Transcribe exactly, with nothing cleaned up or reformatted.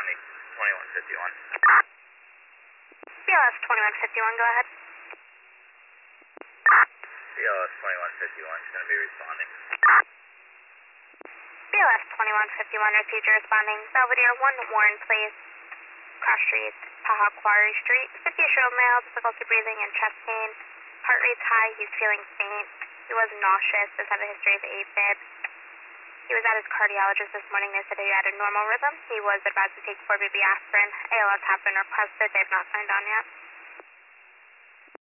responding, twenty-one fifty-one. B L S twenty-one fifty-one, go ahead. B L S twenty-one fifty-one is going to be responding. B L S twenty-one fifty-one, received your responding. Belvedere, one Warren Place, Cross Street, Tahoe Quarry Street. fifty-year-old male, difficulty breathing and chest pain. Heart rate's high, he's feeling faint. He was nauseous, does have a history of AFib. He was at his cardiologist this morning. They said he had a normal rhythm. He was advised to take four B B aspirin. A L S have been requested. They have not signed on yet.